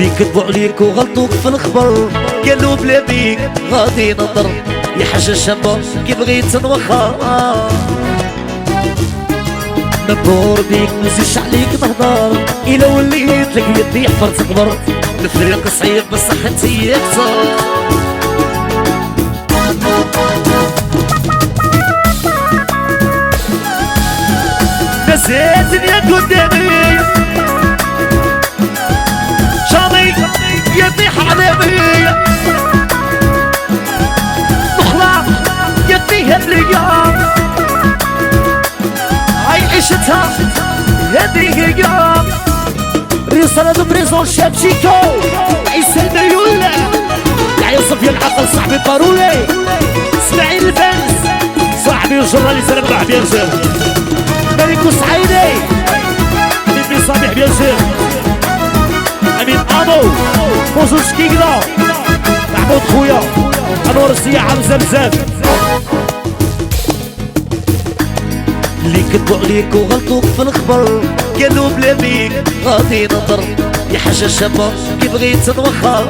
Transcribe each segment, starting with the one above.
اللي كذبوا عليك وغلطوك في الخبر قالوا بلا بيك غادي نضر يا حاجة شابة كي بغيت نوخر مبهور بيك مزيش عليك نهضر إلا وليت لك يدي حفرت كبر الفريق صعيب بصح انت يكتر نسيت الدنيا قدامي شامي يطيح علامي نخلع يديها الايام هاي عيشتها هذه ايام رسالة دو بريزون شاب شيكو عيسى الميول يحيى صفيا العقل صاحبي بارولي اسماعيل الفارس صاحبي وجرة اللي سلام راح بيرجر ملكو سعيدي حبيبي صابح بيرجر امين ابو بوزوش كيكدا محمود خويا انور السياح حمزه بزاف اللي كذبوا عليك وغلطوك في الخبر قالوا بلا بيك غادي نضر يا حاجه شابه كي بغيت نوخر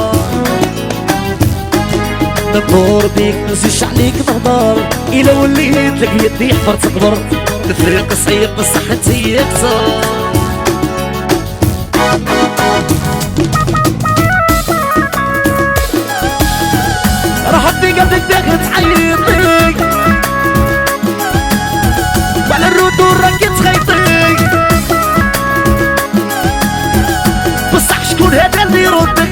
مبهور بيك مزيش عليك نهضر الا وليت لك يدي حفرت كبر الفريق صعيب بصح انت يكتر راحت في قلبك داخل تعيطي وعلى الردود راك تخيطي بصح شكون هذا اللي يردك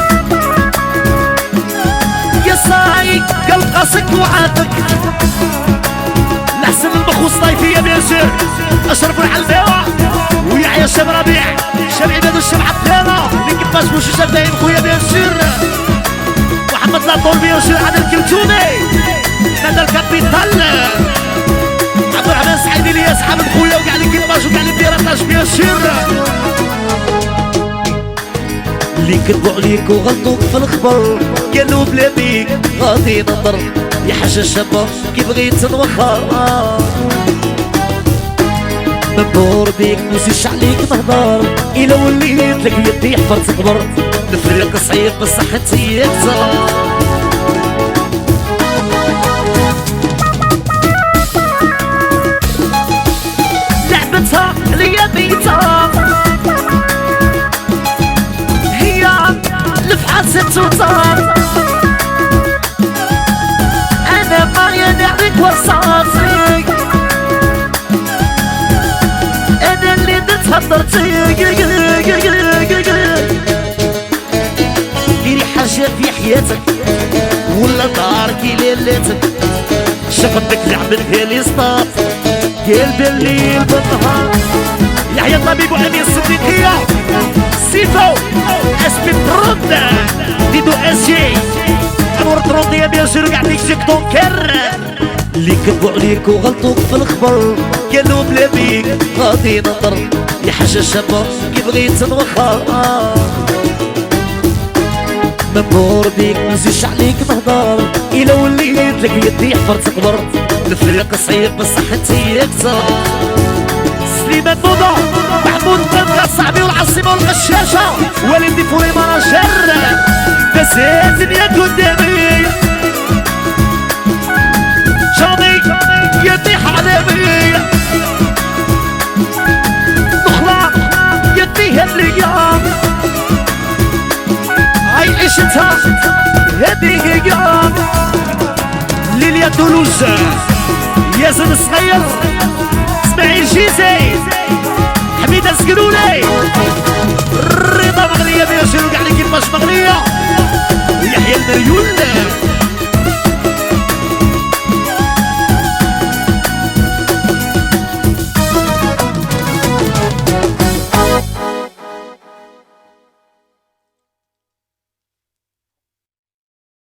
يا صاي قلب قاسك وعاتك لحسن المخوص طايفية بيجر اشرف الحلفاوة ويحيى الشاب ربيع شاب عباد الشاب عبدالله اللي كيفاش مش شاب دايم خويا بيجر محمد لاطول بيجر عاد الكلتوني مدى الكابيتال عبد الرحمن سعيد الياس حامد خويا وكاع لي كيفاش وكاع لي بيراتاج بيجر اللي كذبوا عليك وغلطوك في الخبر قالوا بلا بيك غادي نضر يا حاجة شابة كي بغيت نوخر مبهور بيك مزيش عليك نهضر إلا وليت لك يدي حفرت كبر الفريق صعيب بصح انت يكتر لعبتها ليا بيتها هي لفحة ست وطار انا ما ينعبك وصافي انا اللي تهضرتي ديري حاجة في حياتك ولا دارك ليلتك شفتك لعبت في الاسطاف قلب الليل بالنهار يحيى الطبيب وامين الصديقية سيفو اسمي ترد ديدو اس جي انور ترد يا بيجر قاعد يكشك تونكر اللي كذبوا عليك وغلطوك في الخبر قالوا بلا بيك غادي نضر يا حاجة شابة كي بغيت نوخر مبهور بيك مزيش عليك نهضر إلا وليت لك يدي حفرت كبر الفريق صعيب بصح انت يكتر سليمان بوضع محمود بنكا صاحبي والعاصمة والغشاشة والدي فوري مراجر نسيت الدنيا قدامي شامي يطيح علامي نخلع يديها الايام هاي عيشتها هذه ايام ليليا دولوز ياسر الصغير اسماعيل جيزي حميدة السكرولي رضا مغنية بيشيرو كاع لي كيفاش مغنية ويحيى المريول